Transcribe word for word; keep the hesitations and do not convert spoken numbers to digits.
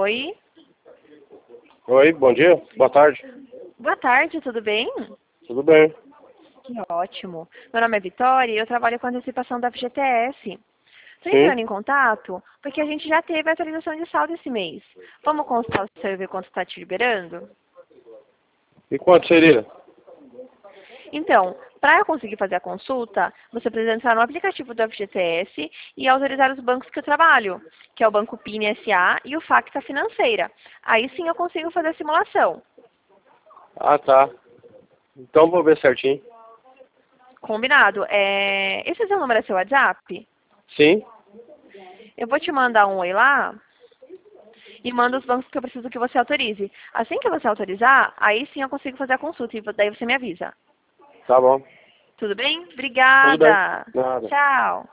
Oi. Oi, bom dia, boa tarde. Boa tarde, tudo bem? Tudo bem? Que ótimo. Meu nome é Vitória e eu trabalho com antecipação da F G T S. Estou Sim. entrando em contato porque a gente já teve a atualização de saldo esse mês. Vamos consultar o seu e ver quanto está te liberando? E quanto seria? Então, para eu conseguir fazer a consulta, você precisa entrar no aplicativo do F G T S e autorizar os bancos que eu trabalho, que é o Banco P I N S A e o Facta Financeira. Aí sim eu consigo fazer a simulação. Ah, tá. Então vou ver certinho. Combinado. É... Esse seu número é seu WhatsApp? Sim? Eu vou te mandar um oi lá e mando os bancos que eu preciso que você autorize. Assim que você autorizar, aí sim eu consigo fazer a consulta e daí você me avisa. Tá bom. Tudo bem? Tudo bem. Obrigada. Nada. Tchau.